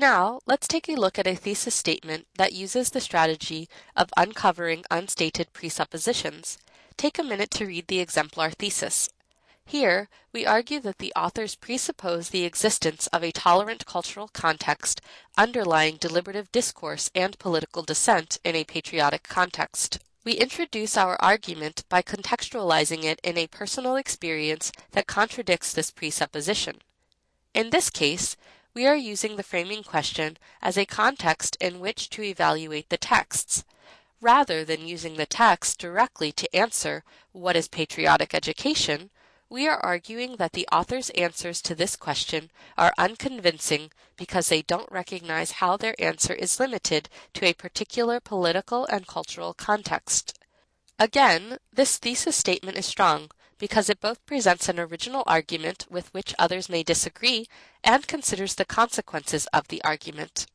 Now, let's take a look at a thesis statement that uses the strategy of uncovering unstated presuppositions. Take a minute to read the exemplar thesis. Here, we argue that the authors presuppose the existence of a tolerant cultural context underlying deliberative discourse and political dissent in a patriotic context. We introduce our argument by contextualizing it in a personal experience that contradicts this presupposition. In this case, we are using the framing question as a context in which to evaluate the texts, rather than using the text directly to answer what is patriotic education. We are arguing that the author's answers to this question are unconvincing because they don't recognize how their answer is limited to a particular political and cultural context. Again, this thesis statement is strong because it both presents an original argument with which others may disagree and considers the consequences of the argument.